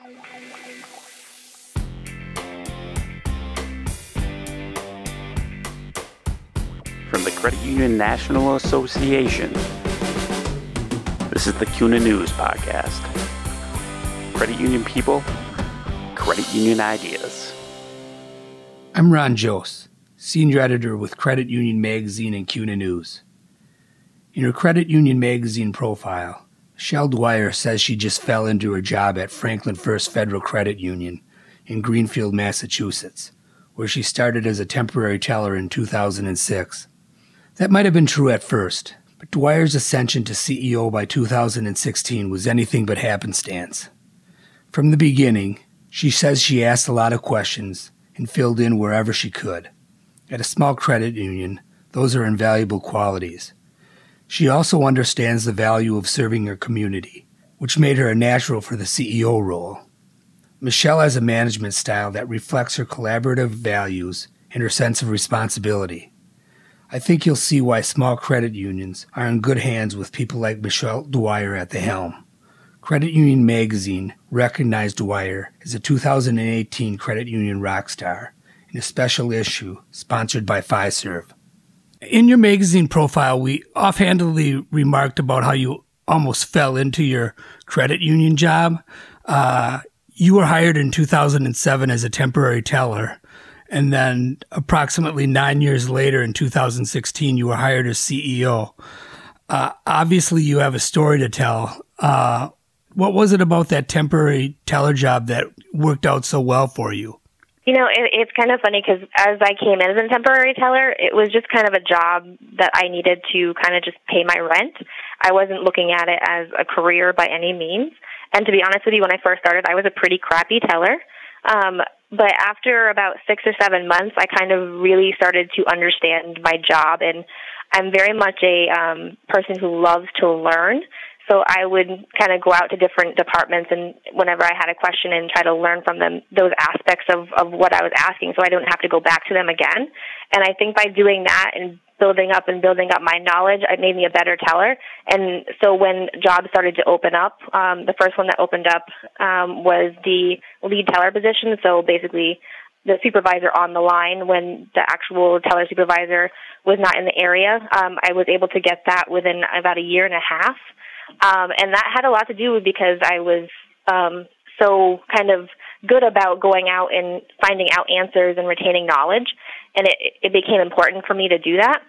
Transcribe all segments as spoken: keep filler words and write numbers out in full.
From the Credit Union National Association, this is the C U N A News Podcast. Credit union people, credit union ideas. I'm Ron Jose, Senior Editor with Credit Union Magazine and C U N A News. In her Credit Union Magazine profile, Michelle Dwyer says she just fell into her job at Franklin First Federal Credit Union in Greenfield, Massachusetts, where she started as a temporary teller in two thousand six. That might have been true at first, but Dwyer's ascension to C E O by two thousand sixteen was anything but happenstance. From the beginning, she says she asked a lot of questions and filled in wherever she could. At a small credit union, those are invaluable qualities. She also understands the value of serving her community, which made her a natural for the C E O role. Michelle has a management style that reflects her collaborative values and her sense of responsibility. I think you'll see why small credit unions are in good hands with people like Michelle Dwyer at the helm. Credit Union Magazine recognized Dwyer as a two thousand eighteen Credit Union Rockstar in a special issue sponsored by Fiserv. In your magazine profile, we offhandedly remarked about how you almost fell into your credit union job. Uh, you were hired in two thousand seven as a temporary teller, and then approximately nine years later in two thousand sixteen, you were hired as C E O. Uh, obviously, you have a story to tell. Uh, what was it about that temporary teller job that worked out so well for you? You know, it, it's kind of funny because as I came in as a temporary teller, it was just kind of a job that I needed to kind of just pay my rent. I wasn't looking at it as a career by any means. And to be honest with you, when I first started, I was a pretty crappy teller. Um, but after about six or seven months, I kind of really started to understand my job. And I'm very much a um, person who loves to learn. So I would kind of go out to different departments and whenever I had a question and try to learn from them those aspects of, of what I was asking so I don't have to go back to them again. And I think by doing that and building up and building up my knowledge, it made me a better teller. And so when jobs started to open up, um, the first one that opened up um, was the lead teller position. So basically the supervisor on the line when the actual teller supervisor was not in the area. Um, I was able to get that within about a year and a half. Um, and that had a lot to do with because I was um, so kind of good about going out and finding out answers and retaining knowledge, and it, it became important for me to do that.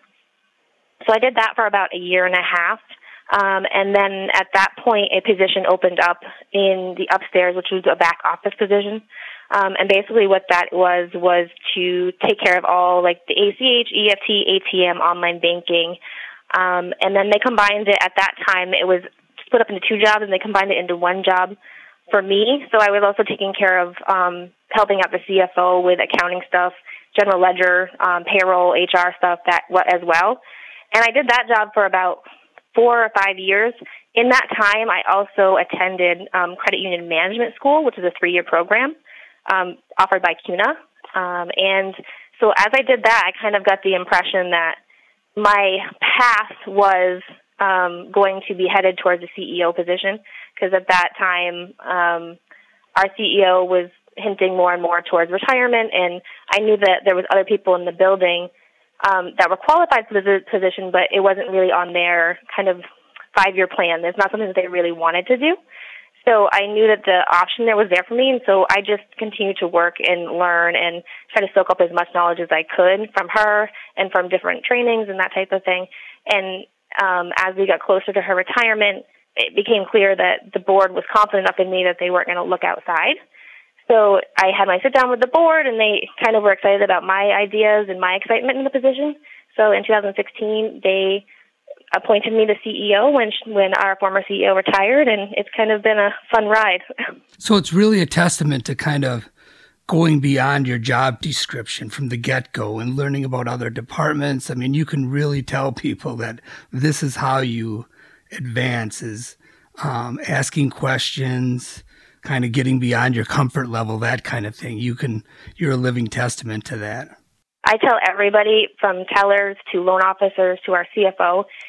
So I did that for about a year and a half, um, and then at that point a position opened up in the upstairs, which was a back office position. Um, and basically what that was was to take care of all like the A C H, E F T, A T M, online banking. Um, and then they combined it at that time. It was split up into two jobs, and they combined it into one job for me. So I was also taking care of um, helping out the C F O with accounting stuff, general ledger, um, payroll, H R stuff that as well. And I did that job for about four or five years. In that time, I also attended um, Credit Union Management School, which is a three-year program um, offered by C U N A. Um, and so as I did that, I kind of got the impression that my path was um, going to be headed towards the C E O position because at that time um, our C E O was hinting more and more towards retirement, and I knew that there was other people in the building um, that were qualified for the position, but it wasn't really on their kind of five-year plan. It's not something that they really wanted to do. So I knew that the option there was there for me, and so I just continued to work and learn and try to soak up as much knowledge as I could from her and from different trainings and that type of thing. And um, as we got closer to her retirement, it became clear that the board was confident enough in me that they weren't going to look outside. So I had my sit-down with the board, and they kind of were excited about my ideas and my excitement in the position. So in two thousand sixteen, they appointed me the C E O when when our former C E O retired, and it's kind of been a fun ride. So it's really a testament to kind of going beyond your job description from the get-go and learning about other departments. I mean, you can really tell people that this is how you advance, is um, asking questions, kind of getting beyond your comfort level, that kind of thing. You can, you're a living testament to that. I tell everybody from tellers to loan officers to our C F O,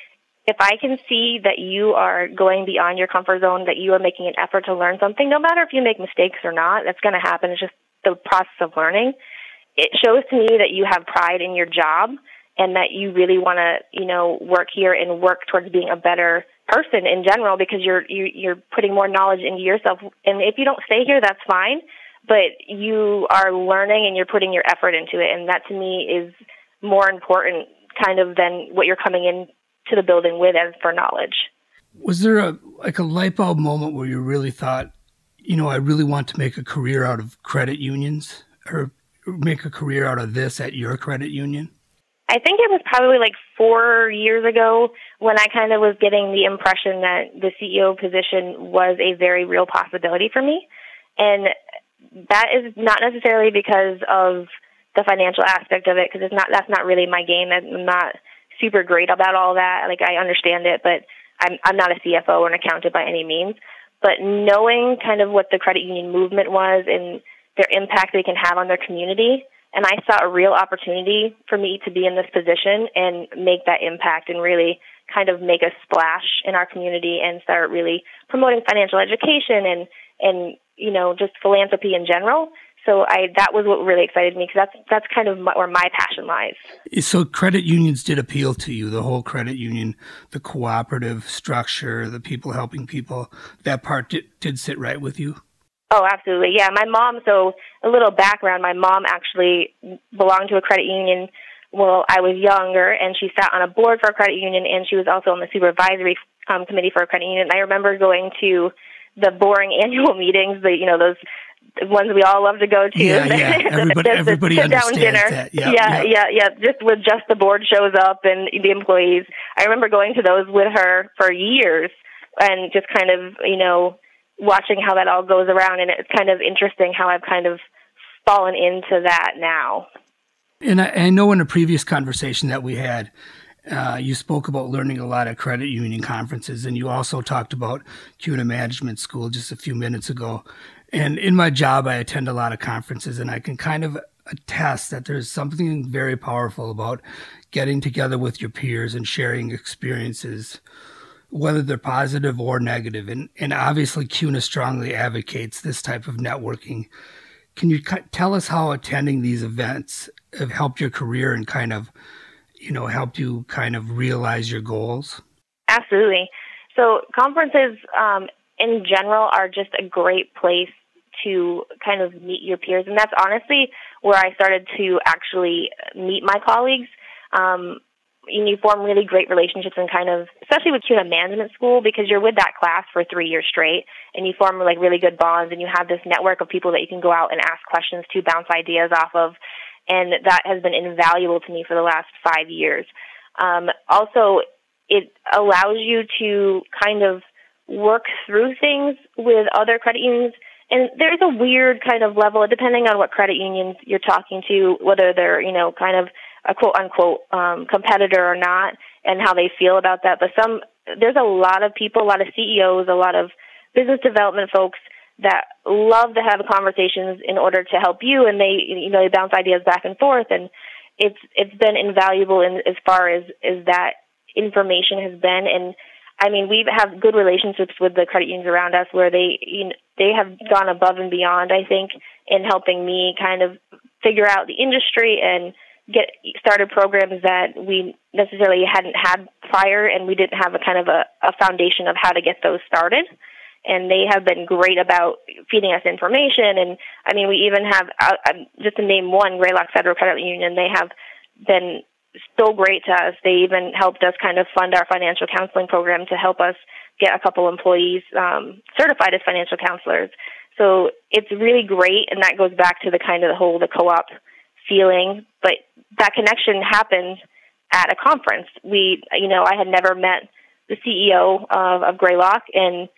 If I can see that you are going beyond your comfort zone, that you are making an effort to learn something, no matter if you make mistakes or not, that's going to happen. It's just the process of learning. It shows to me that you have pride in your job and that you really want to, you know, work here and work towards being a better person in general, because you're you, you're putting more knowledge into yourself. And if you don't stay here, that's fine, but you are learning and you're putting your effort into it, and that to me is more important kind of than what you're coming in to the building with as for knowledge. Was there a like a light bulb moment where you really thought, you know, I really want to make a career out of credit unions, or make a career out of this at your credit union? I think it was probably like four years ago when I kind of was getting the impression that the C E O position was a very real possibility for me. And that is not necessarily because of the financial aspect of it, because it's not, that's not really my game. I'm not super great about all that. Like, I understand it, but I'm I'm not a C F O or an accountant by any means. But knowing kind of what the credit union movement was and their impact they can have on their community, and I saw a real opportunity for me to be in this position and make that impact and really kind of make a splash in our community and start really promoting financial education and, and you know, just philanthropy in general. So I that was what really excited me, because that's that's kind of my, where my passion lies. So credit unions did appeal to you, the whole credit union, the cooperative structure, the people helping people. That part did, did sit right with you? Oh, absolutely. Yeah, my mom, so a little background, my mom actually belonged to a credit union while I was younger, and she sat on a board for a credit union, and she was also on the supervisory um, committee for a credit union. And I remember going to the boring annual meetings, the you know, those ones we all love to go to. Yeah, yeah. Everybody, everybody understands dinner. that. Yeah, yeah, yeah, yeah. Just with just the board shows up and the employees. I remember going to those with her for years and just kind of, you know, watching how that all goes around. And it's kind of interesting how I've kind of fallen into that now. And I, I know in a previous conversation that we had, Uh, you spoke about learning a lot at credit union conferences, and you also talked about CUNA Management School just a few minutes ago. And in my job, I attend a lot of conferences, and I can kind of attest that there's something very powerful about getting together with your peers and sharing experiences, whether they're positive or negative. And, and obviously, CUNA strongly advocates this type of networking. Can you c- tell us how attending these events have helped your career and kind of you know, helped you kind of realize your goals? Absolutely. So conferences um, in general are just a great place to kind of meet your peers. And that's honestly where I started to actually meet my colleagues. Um, and you form really great relationships and kind of, especially with CUNA Management School, because you're with that class for three years straight and you form like really good bonds and you have this network of people that you can go out and ask questions to, bounce ideas off of. And that has been invaluable to me for the last five years. Um, also, it allows you to kind of work through things with other credit unions. And there's a weird kind of level, depending on what credit unions you're talking to, whether they're, you know, kind of a quote-unquote um, competitor or not, and how they feel about that. But some, there's a lot of people, a lot of C E Os, a lot of business development folks that love to have conversations in order to help you, and they, you know, they bounce ideas back and forth, and it's it's been invaluable in as far as, as that information has been. And I mean, we have good relationships with the credit unions around us, where they you know, they have gone above and beyond, I think, in helping me kind of figure out the industry and get started programs that we necessarily hadn't had prior, and we didn't have a kind of a, a foundation of how to get those started. And they have been great about feeding us information. And, I mean, we even have, uh, just to name one, Greylock Federal Credit Union, they have been so great to us. They even helped us kind of fund our financial counseling program to help us get a couple employees um, certified as financial counselors. So it's really great, and that goes back to the kind of the whole the co-op feeling. But that connection happened at a conference. We, you know, I had never met the C E O of, of Greylock, and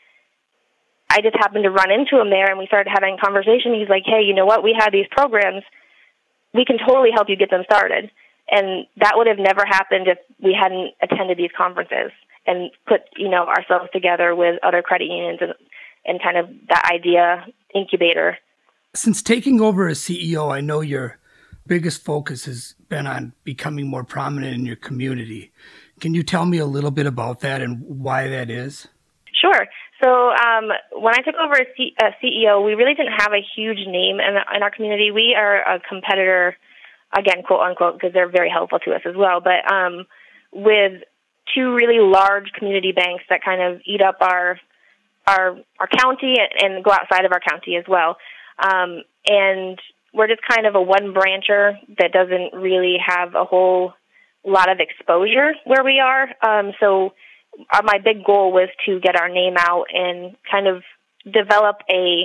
I just happened to run into him there, and we started having a conversation. He's like, hey, you know what? We have these programs. We can totally help you get them started. And that would have never happened if we hadn't attended these conferences and put, you know, ourselves together with other credit unions and, and kind of that idea incubator. Since taking over as C E O, I know your biggest focus has been on becoming more prominent in your community. Can you tell me a little bit about that and why that is? Sure. So um, when I took over as C- uh, C E O, we really didn't have a huge name in, in our community. We are a competitor, again, quote unquote, because they're very helpful to us as well, but um, with two really large community banks that kind of eat up our our our county and go outside of our county as well. Um, and we're just kind of a one-brancher that doesn't really have a whole lot of exposure where we are. Um, so uh, my big goal was to get our name out and kind of develop a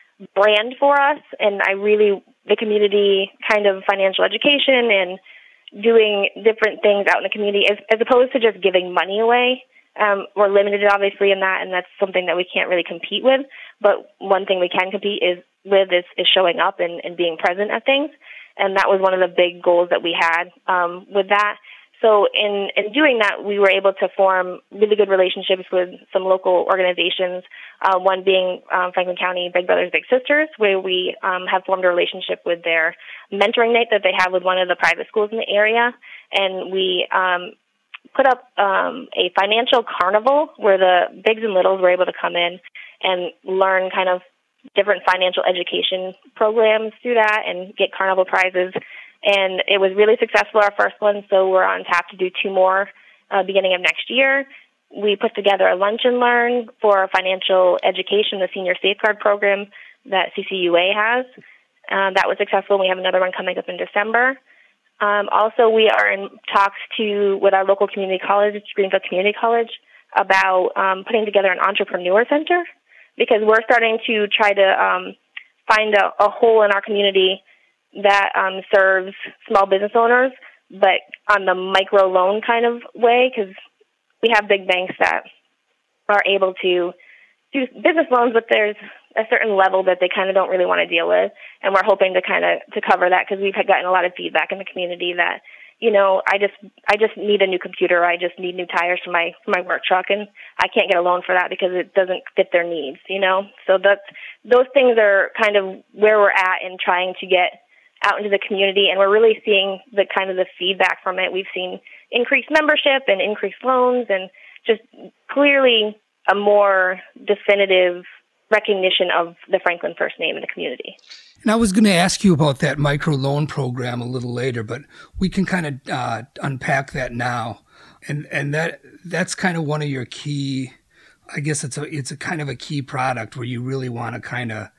brand for us. And I really, the community kind of financial education and doing different things out in the community as, as opposed to just giving money away. Um, we're limited, obviously, in that, and that's something that we can't really compete with. But one thing we can compete is with is, is showing up and, and being present at things. And that was one of the big goals that we had um, with that. So in, in doing that, we were able to form really good relationships with some local organizations, uh, one being um, Franklin County Big Brothers Big Sisters, where we um, have formed a relationship with their mentoring night that they have with one of the private schools in the area. And we um, put up um, a financial carnival where the bigs and littles were able to come in and learn kind of different financial education programs through that and get carnival prizes. And it was really successful, our first one, so we're on tap to do two more uh, beginning of next year. We put together a lunch and learn for financial education, the Senior Safeguard Program that C C U A has. Uh, that was successful. We have another one coming up in December. Um, also, we are in talks to with our local community college, Greenfield Community College, about um, putting together an entrepreneur center, because we're starting to try to um, find a, a hole in our community that um, serves small business owners, but on the micro loan kind of way, because we have big banks that are able to do business loans, but there's a certain level that they kind of don't really want to deal with, and we're hoping to kind of to cover that, because we've gotten a lot of feedback in the community that, you know, I just I just need a new computer, I just need new tires for my for my work truck, and I can't get a loan for that because it doesn't fit their needs, you know. So that's those things are kind of where we're at in trying to get out into the community, and we're really seeing the kind of the feedback from it. We've seen increased membership and increased loans, and just clearly a more definitive recognition of the Franklin First name in the community. And I was going to ask you about that micro loan program a little later, but we can kind of uh, unpack that now. And and that that's kind of one of your key, I guess it's a it's a kind of a key product where you really want to kind of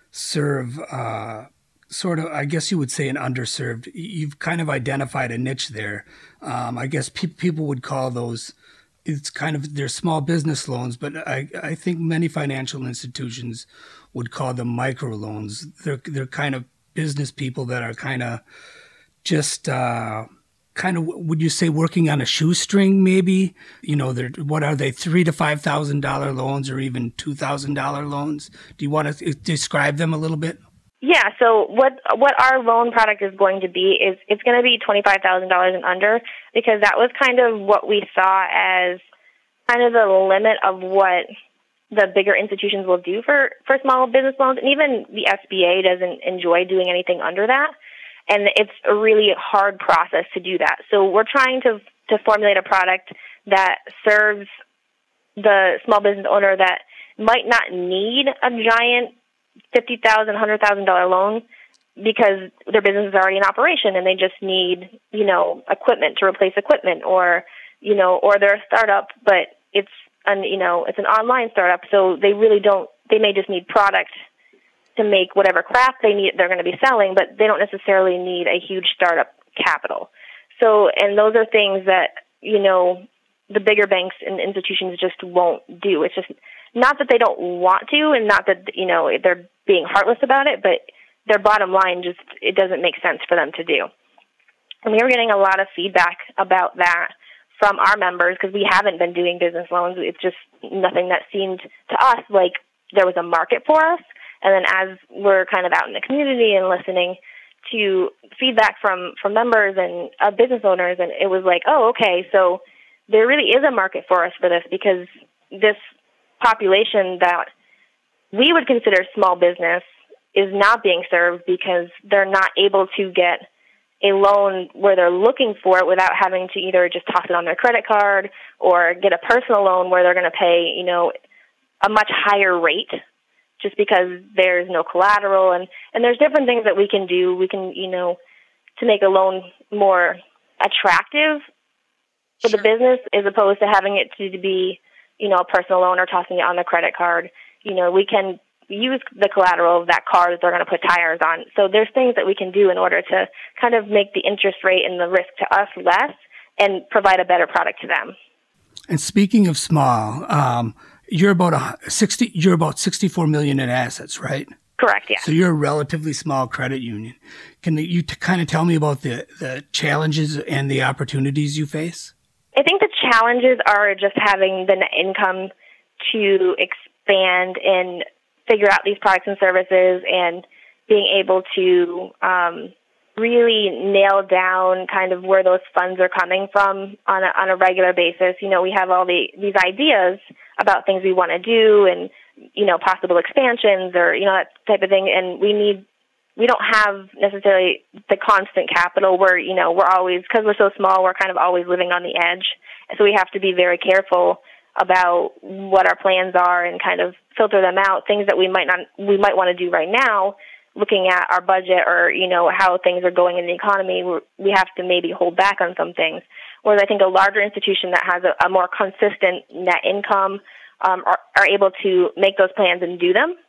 serve uh, sort of, I guess you would say, an underserved. You've kind of identified a niche there. Um, I guess pe- people would call those, it's kind of, they're small business loans, but I, I think many financial institutions would call them micro loans. They're, they're kind of business people that are kind of just, uh, kind of, would you say, working on a shoestring maybe? You know, they're, what are they, three to five thousand dollar loans or even two thousand dollar loans? Do you want to describe them a little bit? Yeah, so what what our loan product is going to be is it's going to be twenty-five thousand dollars and under, because that was kind of what we saw as kind of the limit of what the bigger institutions will do for, for small business loans. And even the S B A doesn't enjoy doing anything under that. And it's a really hard process to do that. So we're trying to to formulate a product that serves the small business owner that might not need a giant fifty thousand dollars, one hundred thousand dollars loan, because their business is already in operation and they just need, you know, equipment to replace equipment, or, you know, or they're a startup, but it's an, you know, it's an online startup, so they really don't, they may just need product to make whatever craft they need, they're going to be selling, but they don't necessarily need a huge startup capital. So, and those are things that, you know, the bigger banks and institutions just won't do. It's just not that they don't want to, and not that, you know, they're being heartless about it, but their bottom line just, it doesn't make sense for them to do. And we were getting a lot of feedback about that from our members, because we haven't been doing business loans. It's just nothing that seemed to us like there was a market for us. And then as we're kind of out in the community and listening to feedback from, from members and uh, business owners, and it was like, oh, okay, so there really is a market for us for this, because this population that we would consider small business is not being served because they're not able to get a loan where they're looking for it without having to either just toss it on their credit card or get a personal loan where they're going to pay, you know, a much higher rate just because there's no collateral. And, and there's different things that we can do. We can, you know, to make a loan more attractive for the business as opposed to having it to be, you know, a personal loan or tossing it on the credit card. You know, we can use the collateral of that car that they're going to put tires on. So there's things that we can do in order to kind of make the interest rate and the risk to us less and provide a better product to them. And speaking of small, um, you're about a sixty. You're about sixty-four million in assets, right? Correct. Yeah. So you're a relatively small credit union. Can you t- kind of tell me about the the challenges and the opportunities you face? I think the challenges are just having the net income to expand and figure out these products and services and being able to um, really nail down kind of where those funds are coming from on a, on a regular basis. You know, we have all the these ideas about things we want to do and, you know, possible expansions or, you know, that type of thing. And we need, we don't have necessarily the constant capital where, you know, we're always, because we're so small, we're kind of always living on the edge. So we have to be very careful about what our plans are and kind of filter them out. Things that we might not, we might want to do right now, looking at our budget or, you know, how things are going in the economy, we have to maybe hold back on some things. Whereas I think a larger institution that has a, a more consistent net income um, are, are able to make those plans and do them.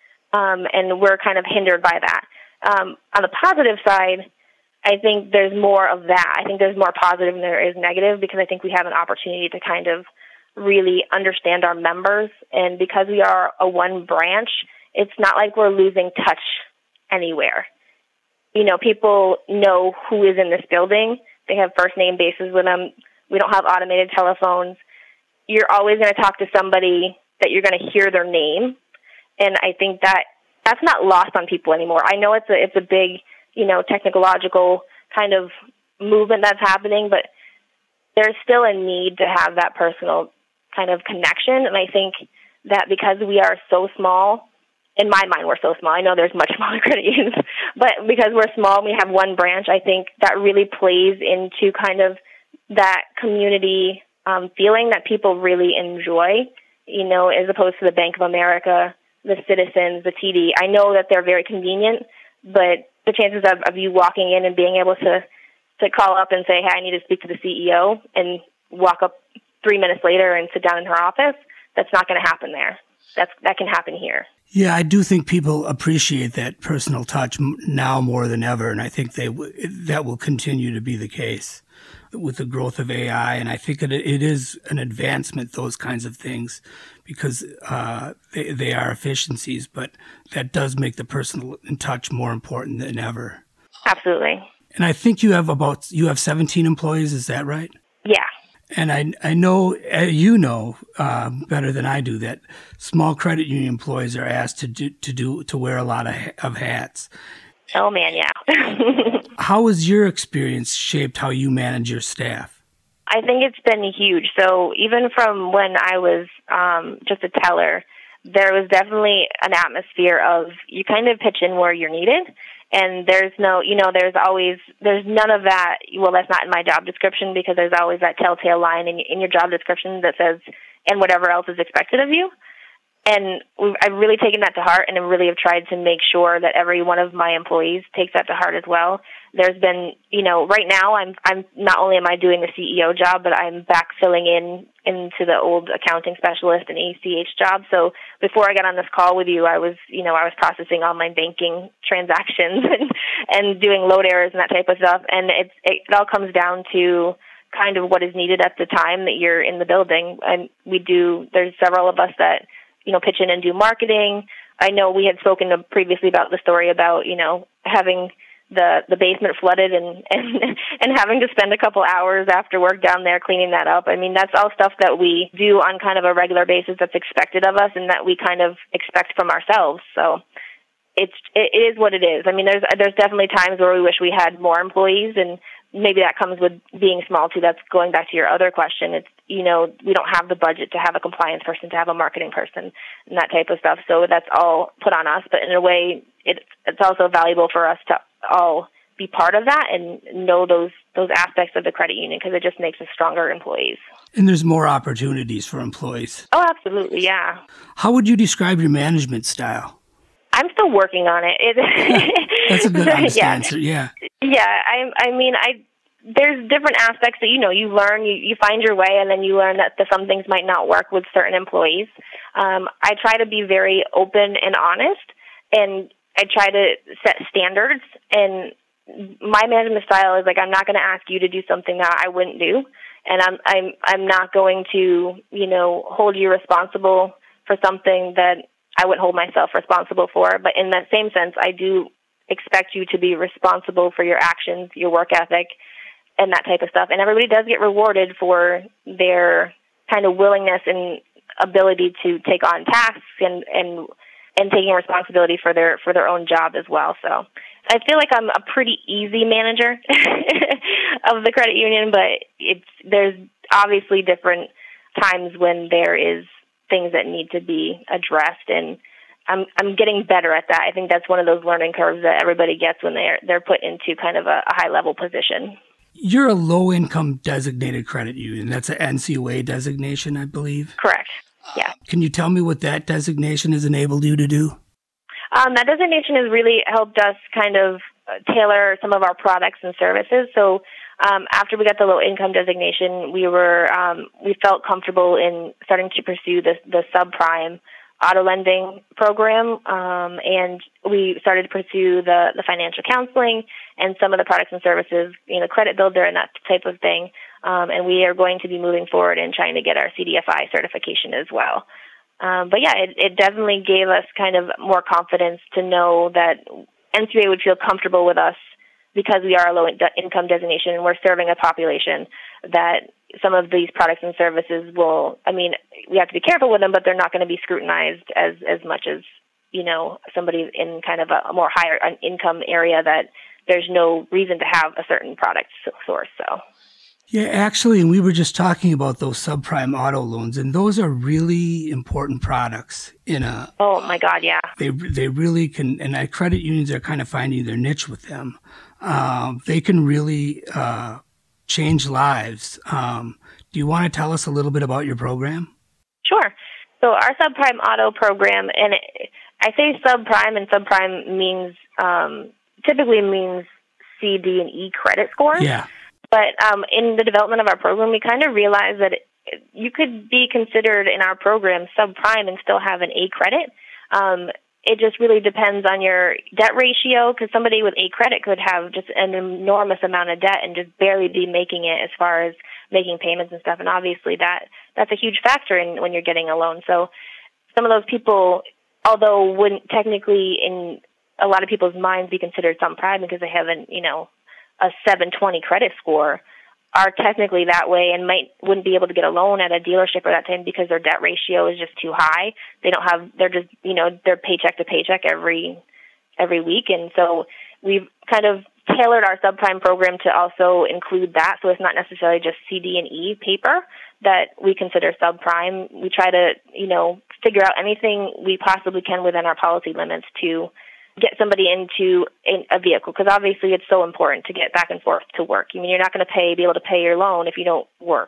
Um, and we're kind of hindered by that. Um, on the positive side, I think there's more of that. I think there's more positive than there is negative because I think we have an opportunity to kind of really understand our members. And because we are a one branch, it's not like we're losing touch anywhere. You know, people know who is in this building. They have first name bases with them. We don't have automated telephones. You're always going to talk to somebody that you're going to hear their name. And I think that that's not lost on people anymore. I know it's a, it's a big, you know, technological kind of movement that's happening, but there's still a need to have that personal kind of connection. And I think that because we are so small, in my mind, we're so small. I know there's much smaller credit unions, but because we're small, we have one branch, I think that really plays into kind of that community um, feeling that people really enjoy, you know, as opposed to the Bank of America, the Citizens, the T D. I know that they're very convenient, but the chances of, of you walking in and being able to, to call up and say, hey, I need to speak to the C E O and walk up three minutes later and sit down in her office, that's not going to happen there. That's, that can happen here. Yeah, I do think people appreciate that personal touch now more than ever, and I think they w- that will continue to be the case with the growth of A I. And I think it, it is an advancement, those kinds of things, because uh, they, they are efficiencies, but that does make the personal touch more important than ever. Absolutely. And I think you have about you have seventeen employees. Is that right? Yeah. And I I know, you know uh, better than I do that small credit union employees are asked to do, to do to wear a lot of, of hats. Oh, man, yeah. How has your experience shaped how you manage your staff? I think it's been huge. So even from when I was um, just a teller, there was definitely an atmosphere of you kind of pitch in where you're needed. And there's no, you know, there's always, there's none of that, well, that's not in my job description, because there's always that telltale line in, in your job description that says, and whatever else is expected of you. And we've, I've really taken that to heart, and I really have tried to make sure that every one of my employees takes that to heart as well. There's been, you know, right now I'm, I'm not only am I doing the C E O job, but I'm backfilling in into the old accounting specialist and A C H job. So before I got on this call with you, I was, you know, I was processing online banking transactions and, and doing load errors and that type of stuff. And it's, it, it all comes down to kind of what is needed at the time that you're in the building. And we do, there's several of us that, you know, pitch in and do marketing. I know we had spoken to previously about the story about, you know, having the, the basement flooded and, and, and having to spend a couple hours after work down there cleaning that up. I mean, that's all stuff that we do on kind of a regular basis that's expected of us and that we kind of expect from ourselves. So it's, it is what it is. I mean, there's, there's definitely times where we wish we had more employees, and maybe that comes with being small too. That's going back to your other question. It's, you know, we don't have the budget to have a compliance person, to have a marketing person, and that type of stuff. So that's all put on us. But in a way, it, it's also valuable for us to all be part of that and know those those aspects of the credit union, because it just makes us stronger employees. And there's more opportunities for employees. Oh, absolutely, yeah. How would you describe your management style? I'm still working on it. it yeah, that's a good honest yeah. answer, yeah. Yeah, I I mean, I there's different aspects that, you know, you learn, you, you find your way, and then you learn that the, some things might not work with certain employees. Um, I try to be very open and honest, and I try to set standards, and my management style is like, I'm not going to ask you to do something that I wouldn't do, and I'm I'm I'm not going to, you know, hold you responsible for something that I wouldn't hold myself responsible for. But in that same sense, I do expect you to be responsible for your actions, your work ethic, and that type of stuff. And everybody does get rewarded for their kind of willingness and ability to take on tasks and, and and taking responsibility for their for their own job as well. So I feel like I'm a pretty easy manager of the credit union, but it's there's obviously different times when there is things that need to be addressed, and I'm I'm getting better at that. I think that's one of those learning curves that everybody gets when they're they're put into kind of a, a high level position. You're a low-income designated credit union. That's an N C U A designation, I believe. Correct. Yeah. Uh, can you tell me what that designation has enabled you to do? Um, that designation has really helped us kind of tailor some of our products and services. So um, after we got the low-income designation, we were um, we felt comfortable in starting to pursue the the subprime auto lending program, um, and we started to pursue the, the financial counseling and some of the products and services, you know, credit builder and that type of thing. Um, and we are going to be moving forward and trying to get our C D F I certification as well. Um, but yeah, it, it definitely gave us kind of more confidence to know that N C U A would feel comfortable with us because we are a low-income designation and we're serving a population that some of these products and services will, I mean, we have to be careful with them, but they're not going to be scrutinized as, as much as, you know, somebody in kind of a, a more higher income area that there's no reason to have a certain product source. So. Yeah, actually, and we were just talking about those subprime auto loans, and those are really important products in a... Oh, my God, yeah. They they really can, and I, credit unions are kind of finding their niche with them. Um, they can really uh, change lives. Um, do you want to tell us a little bit about your program? Sure. So our subprime auto program, and it, I say subprime, and subprime means, um, typically means C, D, and E credit scores. Yeah. But um, in the development of our program, we kind of realized that it, you could be considered in our program subprime and still have an A credit. Um, it just really depends on your debt ratio, because somebody with A credit could have just an enormous amount of debt and just barely be making it as far as making payments and stuff. And obviously that that's a huge factor in when you're getting a loan. So some of those people, although wouldn't technically in a lot of people's minds be considered subprime because they haven't, you know, a seven twenty credit score, are technically that way and might wouldn't be able to get a loan at a dealership or that time because their debt ratio is just too high. They don't have, they're just, you know, they're paycheck to paycheck every every week. And so we've kind of tailored our subprime program to also include that. So it's not necessarily just C, D, and E paper that we consider subprime. We try to, you know, figure out anything we possibly can within our policy limits to get somebody into a vehicle, because obviously it's so important to get back and forth to work. I mean, you're not going to pay, be able to pay your loan if you don't work.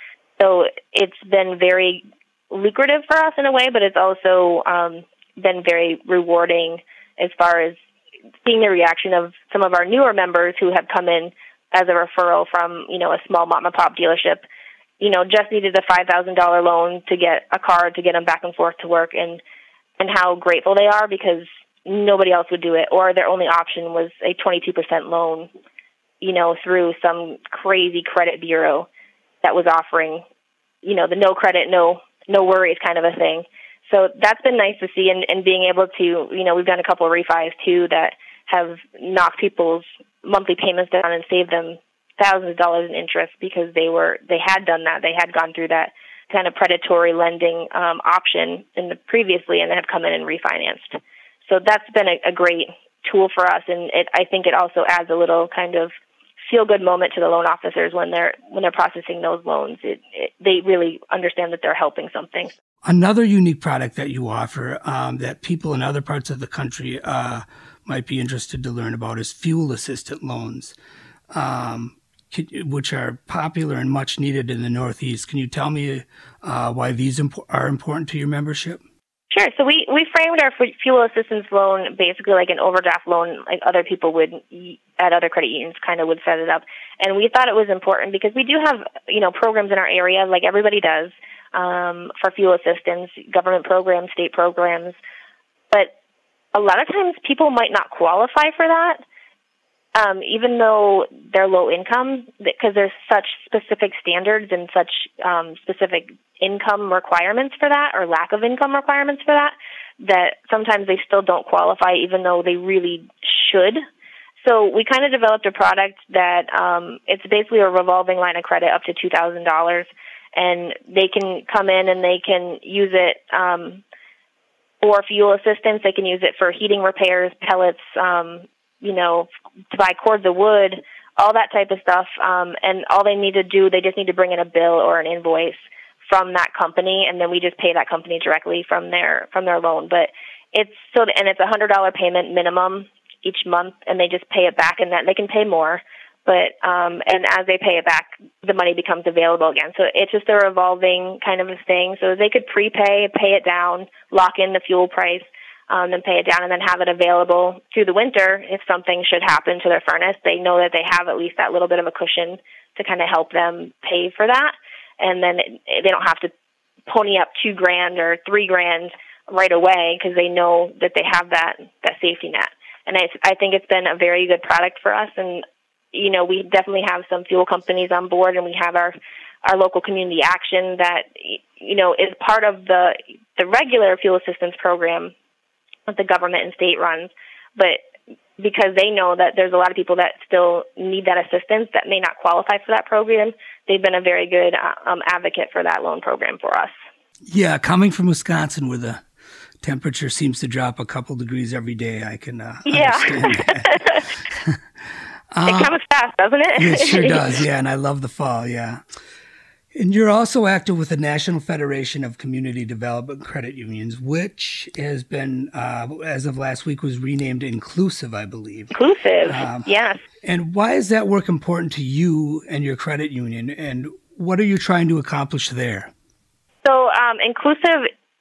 So it's been very lucrative for us in a way, but it's also um, been very rewarding as far as seeing the reaction of some of our newer members who have come in as a referral from, you know, a small mom and pop dealership, you know, just needed a five thousand dollars loan to get a car to get them back and forth to work, and, and how grateful they are because nobody else would do it, or their only option was a twenty-two percent loan, you know, through some crazy credit bureau that was offering, you know, the no credit, no no worries kind of a thing. So that's been nice to see, and, and being able to, you know, we've done a couple of refis too that have knocked people's monthly payments down and saved them thousands of dollars in interest because they were they had done that, they had gone through that kind of predatory lending um, option in the previously, and then have come in and refinanced. So that's been a, a great tool for us, and it, I think it also adds a little kind of feel-good moment to the loan officers when they're when they're processing those loans. It, it, they really understand that they're helping something. Another unique product that you offer um, that people in other parts of the country uh, might be interested to learn about is fuel assistant loans, um, which are popular and much needed in the Northeast. Can you tell me uh, why these impo- are important to your membership? Sure. So we, we framed our fuel assistance loan basically like an overdraft loan, like other people would at other credit unions kind of would set it up. And we thought it was important because we do have, you know, programs in our area like everybody does um, for fuel assistance, government programs, state programs. But a lot of times people might not qualify for that, um, even though they're low income, because there's such specific standards and such um, specific income requirements for that, or lack of income requirements for that, that sometimes they still don't qualify even though they really should. So we kind of developed a product that um, it's basically a revolving line of credit up to two thousand dollars, and they can come in and they can use it um, for fuel assistance. They can use it for heating repairs, pellets, um, you know, to buy cords of wood, all that type of stuff. Um, and all they need to do, they just need to bring in a bill or an invoice from that company, and then we just pay that company directly from their from their loan. But it's so, and it's a hundred dollar payment minimum each month, and they just pay it back, and that they can pay more. But um, and as they pay it back, the money becomes available again. So it's just a revolving kind of a thing. So they could prepay, pay it down, lock in the fuel price, um, and pay it down, and then have it available through the winter if something should happen to their furnace. They know that they have at least that little bit of a cushion to kind of help them pay for that. And then they don't have to pony up two grand or three grand right away because they know that they have that, that safety net. And I, I think it's been a very good product for us. And, you know, we definitely have some fuel companies on board, and we have our, our local community action that, you know, is part of the, the regular fuel assistance program that the government and state runs. But because they know that there's a lot of people that still need that assistance that may not qualify for that program, they've been a very good um, advocate for that loan program for us. Yeah, coming from Wisconsin where the temperature seems to drop a couple degrees every day, I can uh, yeah. understand that. um, it comes fast, doesn't it? It sure does, yeah, and I love the fall, yeah. And you're also active with the National Federation of Community Development Credit Unions, which has been, uh, as of last week, was renamed Inclusive, I believe. Inclusive, um, yes. And why is that work important to you and your credit union, and what are you trying to accomplish there? So um, Inclusive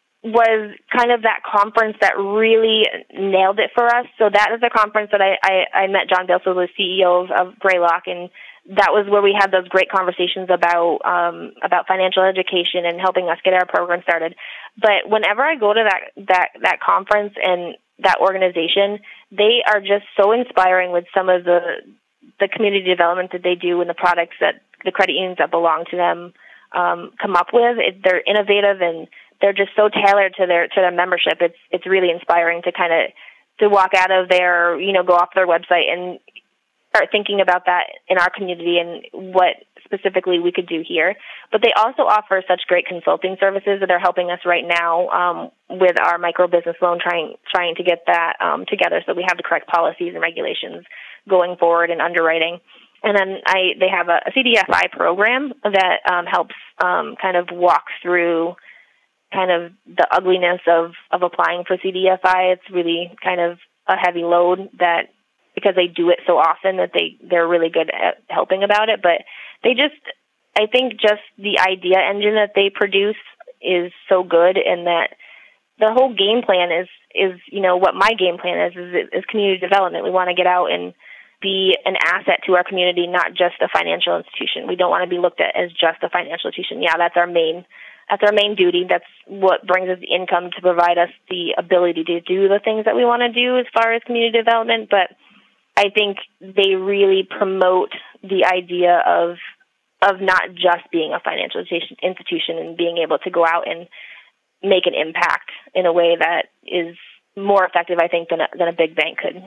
was kind of that conference that really nailed it for us. So that is a conference that I, I, I met John Bilsel, the C E O of, of Greylock, and that was where we had those great conversations about um, about financial education and helping us get our program started. But whenever I go to that, that, that conference and that organization, they are just so inspiring with some of the the community development that they do and the products that the credit unions that belong to them um, come up with. It, they're innovative, and they're just so tailored to their to their membership. It's it's really inspiring to kind of to walk out of there, you know, go off their website and start thinking about that in our community and what specifically we could do here. But they also offer such great consulting services that are helping us right now um, with our micro business loan, trying trying to get that um, together so we have the correct policies and regulations going forward in underwriting. And then I they have a, a C D F I program that um, helps um, kind of walk through kind of the ugliness of, of applying for C D F I. It's really kind of a heavy load that because they do it so often that they, they're really good at helping about it. But they just, I think just the idea engine that they produce is so good, and that the whole game plan is, is you know, what my game plan is, is, is community development. We want to get out and be an asset to our community, not just a financial institution. We don't want to be looked at as just a financial institution. Yeah, that's our main That's our main duty. That's what brings us the income to provide us the ability to do the things that we want to do as far as community development. But I think they really promote the idea of of not just being a financial institution and being able to go out and make an impact in a way that is more effective, I think, than a, than a big bank could.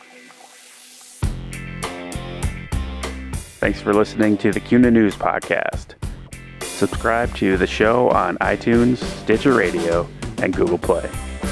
Thanks for listening to the C U N A News Podcast. Subscribe to the show on iTunes, Stitcher Radio, and Google Play.